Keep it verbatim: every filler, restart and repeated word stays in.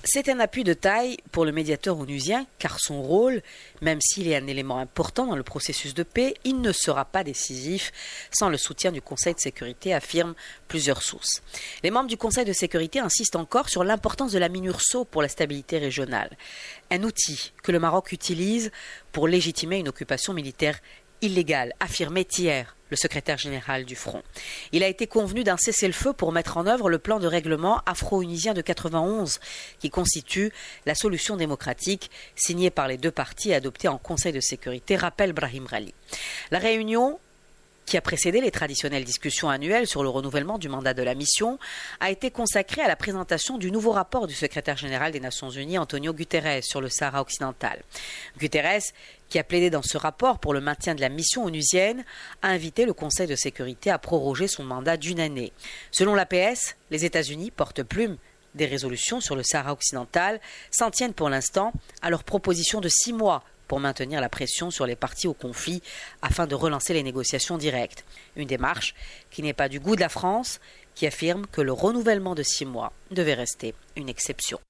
C'est un appui de taille pour le médiateur onusien car son rôle, même s'il est un élément important dans le processus de paix, il ne sera pas décisif sans le soutien du Conseil de sécurité, affirment plusieurs sources. Les membres du Conseil de sécurité insistent encore sur l'importance de la MINURSO pour la stabilité régionale, un outil que le Maroc utilise pour légitimer une occupation militaire illégale, affirmait hier le secrétaire général du Front. Il a été convenu d'un cessez-le-feu pour mettre en œuvre le plan de règlement afro-onusien de quatre-vingt-onze qui constitue la solution démocratique signée par les deux parties et adoptée en Conseil de sécurité, rappelle Brahim Ghali. La réunion qui a précédé les traditionnelles discussions annuelles sur le renouvellement du mandat de la mission, a été consacrée à la présentation du nouveau rapport du secrétaire général des Nations Unies, Antonio Guterres, sur le Sahara occidental. Guterres, qui a plaidé dans ce rapport pour le maintien de la mission onusienne, a invité le Conseil de sécurité à proroger son mandat d'une année. Selon l'A P S, les États-Unis portent plume des résolutions sur le Sahara occidental, s'en tiennent pour l'instant à leur proposition de six mois pour maintenir la pression sur les parties au conflit afin de relancer les négociations directes. Une démarche qui n'est pas du goût de la France, qui affirme que le renouvellement de six mois devait rester une exception.